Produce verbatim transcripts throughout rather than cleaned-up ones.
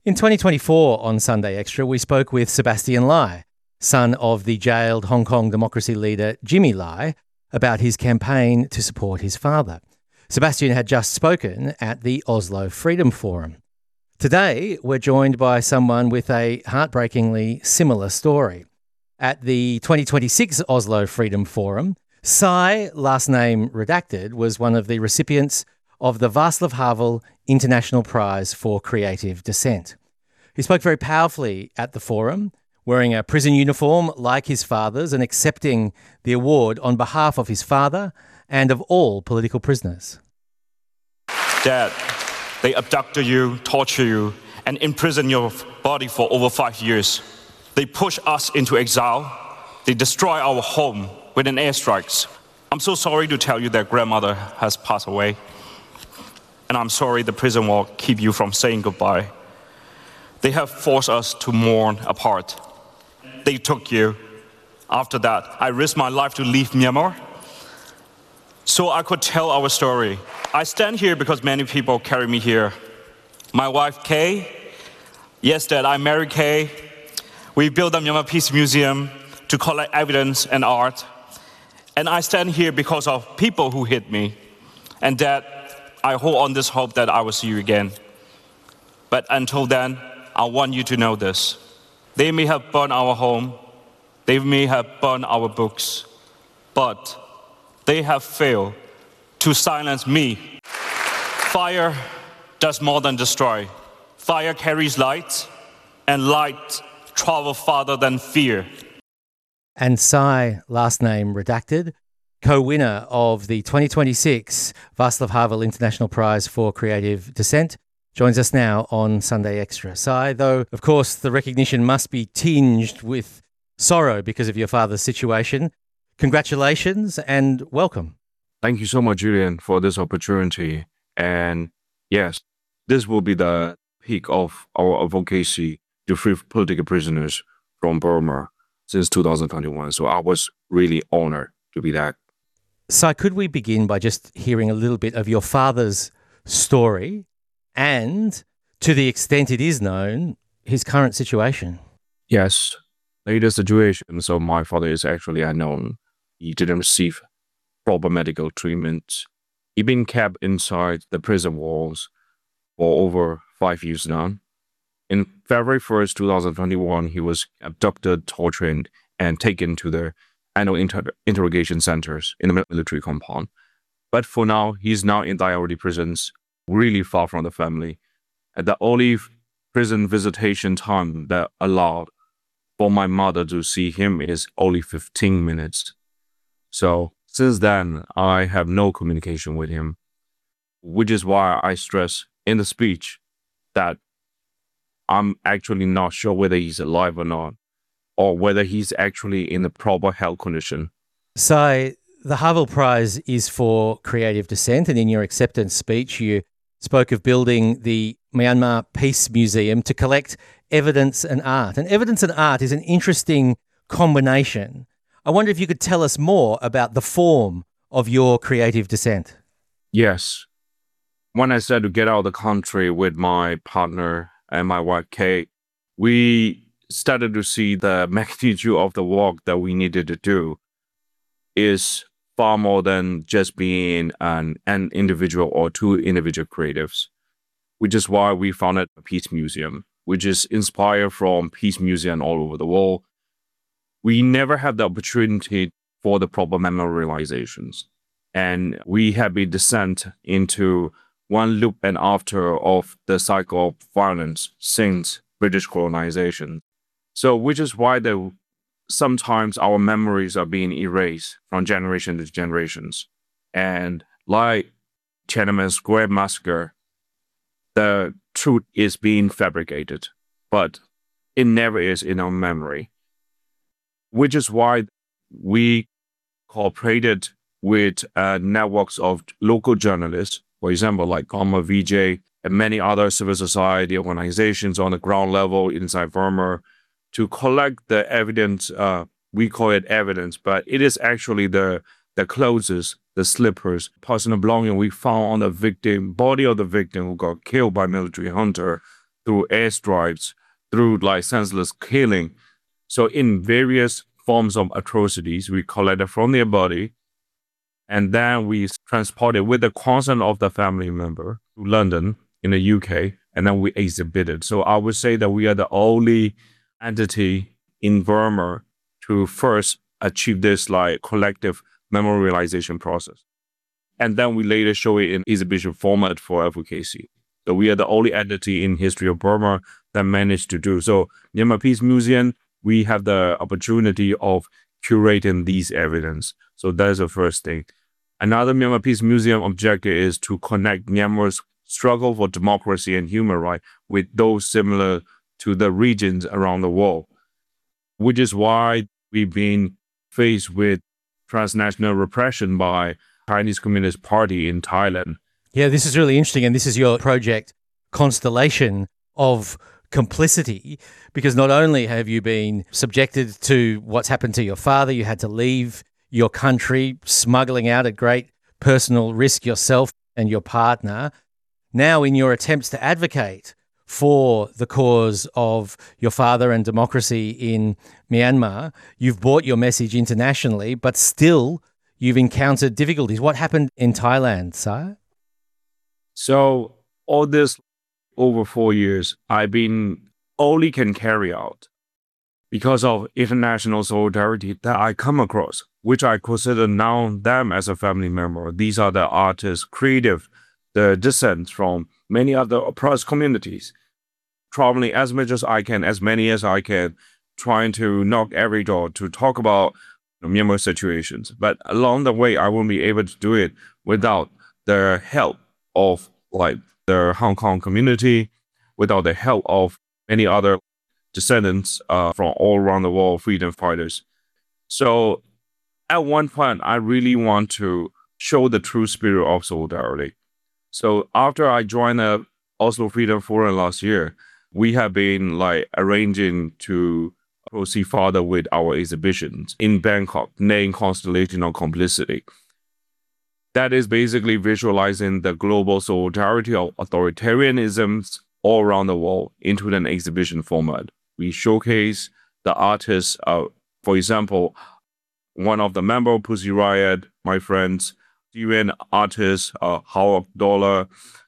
In twenty twenty-four on Sunday Extra, we spoke with Sebastian Lai, son of the jailed Hong Kong democracy leader Jimmy Lai, about his campaign to support his father. Sebastian had just spoken at the Oslo Freedom Forum. Today, we're joined by someone with a heartbreakingly similar story. At the twenty twenty-six Oslo Freedom Forum, Sai, last name redacted, was one of the recipients of the Václav Havel International Prize for Creative Dissent. He spoke very powerfully at the forum, wearing a prison uniform like his father's and accepting the award on behalf of his father and of all political prisoners. Dad, they abducted you, torture you, and imprison your body for over five years. They push us into exile. They destroy our home with an airstrikes. I'm so sorry to tell you that grandmother has passed away. And I'm sorry the prison will keep you from saying goodbye. They have forced us to mourn apart. They took you. After that, I risked my life to leave Myanmar so I could tell our story. I stand here because many people carry me here. My wife, Kay. Yes, Dad, I married Kay. We built the Myanmar Peace Museum to collect evidence and art. And I stand here because of people who hit me. And Dad, I hold on this hope that I will see you again. But until then, I want you to know this. They may have burned our home. They may have burned our books. But they have failed to silence me. Fire does more than destroy. Fire carries light, and light travels farther than fear. And Sai, last name redacted, co-winner of the twenty twenty-six Václav Havel International Prize for Creative Dissent, joins us now on Sunday Extra. Sai, though, of course, the recognition must be tinged with sorrow because of your father's situation. Congratulations and welcome. Thank you so much, Julian, for this opportunity. And yes, this will be the peak of our advocacy to free political prisoners from Burma since two thousand twenty-one. So I was really honored to be that. So could we begin by just hearing a little bit of your father's story and, to the extent it is known, his current situation? Yes, latest situation. So my father is actually unknown. He didn't receive proper medical treatment. He's been kept inside the prison walls for over five years now. In February first, two thousand twenty-one, he was abducted, tortured, and taken to the annual inter interrogation centers in the military compound. But for now, he's now in Diaoyuti prisons, really far from the family. At the only prison visitation time that allowed for my mother to see him is only fifteen minutes. So since then, I have no communication with him, which is why I stress in the speech that I'm actually not sure whether he's alive or not, or whether he's actually in the proper health condition. So the Havel Prize is for creative dissent, and in your acceptance speech, you spoke of building the Myanmar Peace Museum to collect evidence and art. And evidence and art is an interesting combination. I wonder if you could tell us more about the form of your creative dissent. Yes. When I said to get out of the country with my partner and my wife, Kay, we started to see the magnitude of the work that we needed to do is far more than just being an, an individual or two individual creatives, which is why we founded a Peace Museum, which is inspired from Peace Museum all over the world. We never had the opportunity for the proper memorializations, and we have been descent into one loop and after of the cycle of violence since British colonization. So, which is why the, sometimes our memories are being erased from generation to generations. And like Tiananmen Square massacre, the truth is being fabricated, but it never is in our memory. Which is why we cooperated with uh, networks of local journalists, for example, like Karma V J and many other civil society organizations on the ground level inside Burma, to collect the evidence. Uh, we call it evidence, but it is actually the the clothes, the slippers, personal belonging we found on the victim, body of the victim who got killed by military hunter through airstrikes, through like senseless killing. So in various forms of atrocities, we collected from their body, and then we transported with the consent of the family member to London in the U K, and then we exhibited. So I would say that we are the only entity in Burma to first achieve this like collective memorialization process. And then we later show it in exhibition format for advocacy. So we are the only entity in history of Burma that managed to do. So Myanmar Peace Museum, we have the opportunity of curating these evidence. So that's the first thing. Another Myanmar Peace Museum objective is to connect Myanmar's struggle for democracy and human rights with those similar to the regions around the world, which is why we've been faced with transnational repression by Chinese Communist Party in Thailand. Yeah, this is really interesting. And this is your project, Constellation of Complicity, because not only have you been subjected to what's happened to your father, you had to leave your country, smuggling out at great personal risk yourself and your partner. Now, in your attempts to advocate for the cause of your father and democracy in Myanmar, you've brought your message internationally, but still you've encountered difficulties. What happened in Thailand, Sai? So all this over four years, I've been only can carry out because of international solidarity that I come across, which I consider now them as a family member. These are the artists, creative, the descent from many other oppressed communities, traveling as much as I can, as many as I can, trying to knock every door to talk about Myanmar situations. But along the way, I won't be able to do it without the help of like the Hong Kong community, without the help of many other descendants uh, from all around the world, freedom fighters. So at one point, I really want to show the true spirit of solidarity. So after I joined the Oslo Freedom Forum last year, we have been like arranging to proceed further with our exhibitions in Bangkok, named Constellation of Complicity. That is basically visualizing the global solidarity of authoritarianisms all around the world into an exhibition format. We showcase the artists, uh, for example, one of the members of Pussy Riot, my friends, Syrian artist uh, Hawk Dollar,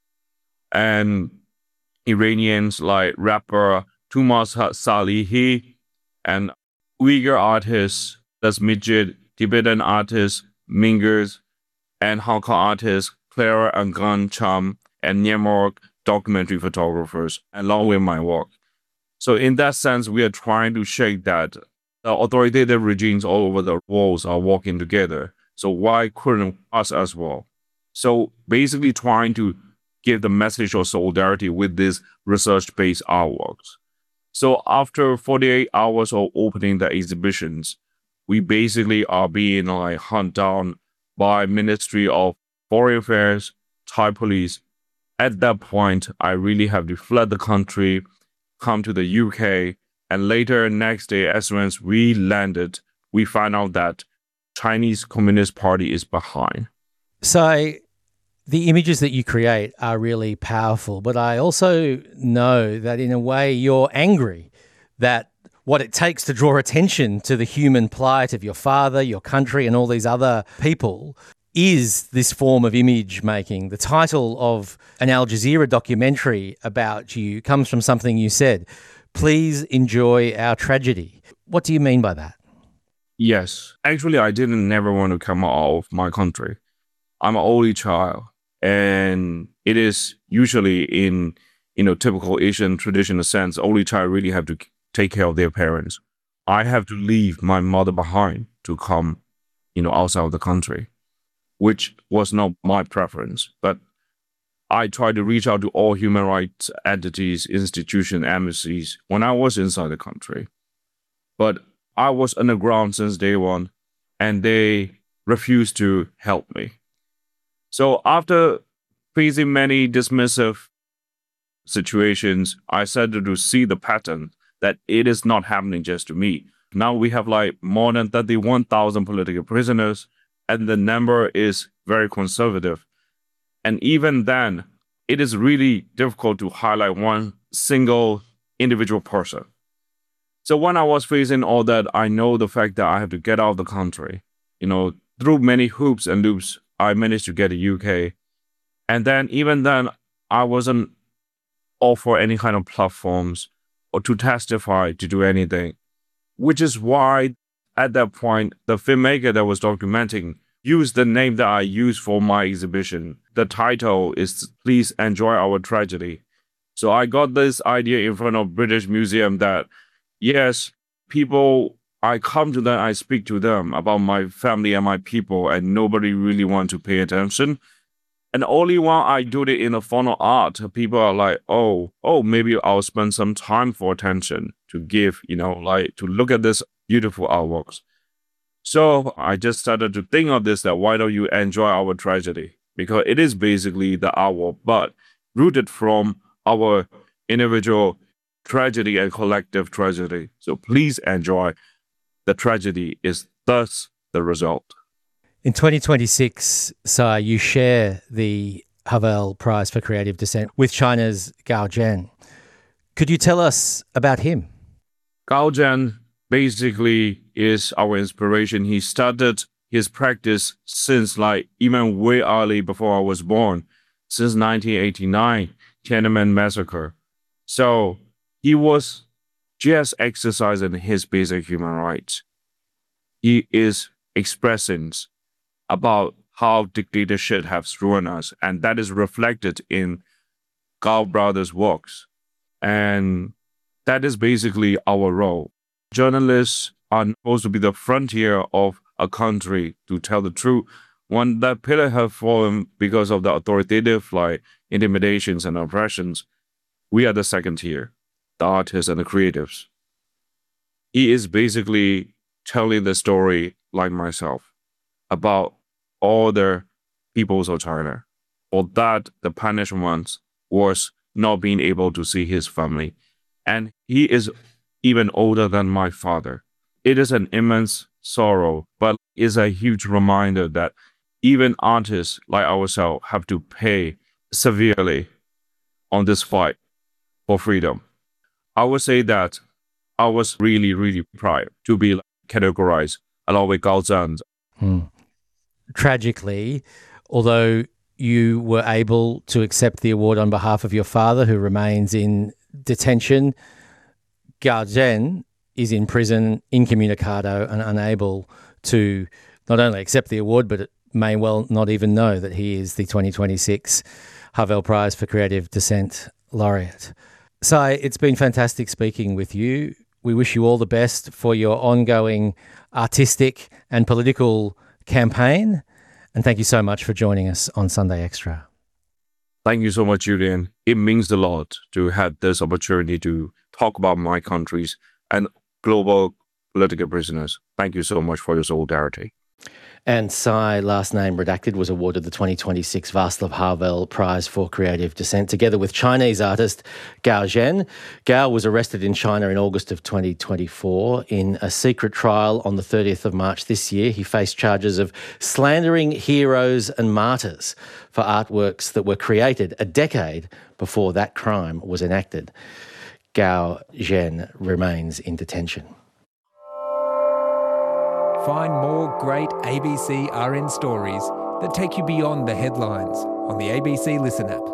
and Iranians like rapper Tumas Salihi, and Uyghur artists, that's Midget, Tibetan artists, Mingers, and Hong Kong artists Clara and Gan Cham, and Myanmar documentary photographers, along with my work. So in that sense, we are trying to shake that the authoritative regimes all over the world are working together. So why couldn't us as well? So basically trying to give the message of solidarity with these research-based artworks. So after forty-eight hours of opening the exhibitions, we basically are being like hunted down by Ministry of Foreign Affairs, Thai police. At that point, I really have to flood the country, come to the U K, and later next day, as soon as we landed, we found out that Chinese Communist Party is behind. So the images that you create are really powerful, but I also know that in a way you're angry that what it takes to draw attention to the human plight of your father, your country, and all these other people is this form of image making. The title of an Al Jazeera documentary about you comes from something you said, "Please enjoy our tragedy." What do you mean by that? Yes. Actually, I didn't never want to come out of my country. I'm an only child, and it is usually in, you know, typical Asian traditional sense, only child really have to take care of their parents. I have to leave my mother behind to come, you know, outside of the country, which was not my preference. But I tried to reach out to all human rights entities, institutions, embassies when I was inside the country. But I was underground since day one, and they refused to help me. So after facing many dismissive situations, I started to see the pattern that it is not happening just to me. Now we have like more than thirty-one thousand political prisoners, and the number is very conservative. And even then, it is really difficult to highlight one single individual person. So when I was facing all that, I know the fact that I have to get out of the country. You know, through many hoops and loops, I managed to get to U K. And then even then, I wasn't offered any kind of platforms or to testify, to do anything, which is why at that point, the filmmaker that was documenting used the name that I used for my exhibition. The title is Please Enjoy Our Tragedy. So I got this idea in front of British Museum that, yes, people, I come to them, I speak to them about my family and my people, and nobody really wants to pay attention. And only when I do it in a form of art, people are like, oh, oh, maybe I'll spend some time for attention to give, you know, like to look at this beautiful artworks. So I just started to think of this, that why don't you enjoy our tragedy? Because it is basically the artwork, but rooted from our individual tragedy and collective tragedy. So please enjoy. The tragedy is thus the result. In twenty twenty-six, Sai, you share the Havel Prize for Creative Dissent with China's Gao Zhen. Could you tell us about him? Gao Zhen basically is our inspiration. He started his practice since like even way early before I was born, since nineteen eighty-nine, Tiananmen Massacre. So he was just exercising his basic human rights. He is expressing about how dictatorship has ruined us, and that is reflected in Gao Brothers' works. And that is basically our role. Journalists are supposed to be the frontier of a country to tell the truth. When that pillar have fallen because of the authoritative like intimidations and oppressions, we are the second tier, the artists and the creatives. He is basically telling the story like myself about all the peoples of China. For that, the punishment was not being able to see his family. And he is even older than my father. It is an immense sorrow, but is a huge reminder that even artists like ourselves have to pay severely on this fight for freedom. I would say that I was really, really proud to be categorized along with Gao Zhen. Hmm. Tragically, although you were able to accept the award on behalf of your father, who remains in detention, Gao Zhen is in prison incommunicado and unable to not only accept the award, but may well not even know that he is the twenty twenty-six Havel Prize for Creative Dissent laureate. Sai, it's been fantastic speaking with you. We wish you all the best for your ongoing artistic and political campaign. And thank you so much for joining us on Sunday Extra. Thank you so much, Julian. It means a lot to have this opportunity to talk about my countries and global political prisoners. Thank you so much for your solidarity. And Sai, last name redacted, was awarded the twenty twenty-six Václav Havel Prize for Creative Dissent, together with Chinese artist Gao Zhen. Gao was arrested in China in August of twenty twenty-four. In a secret trial on the thirtieth of March this year, he faced charges of slandering heroes and martyrs for artworks that were created a decade before that crime was enacted. Gao Zhen remains in detention. Find more great A B C R N stories that take you beyond the headlines on the A B C Listen app.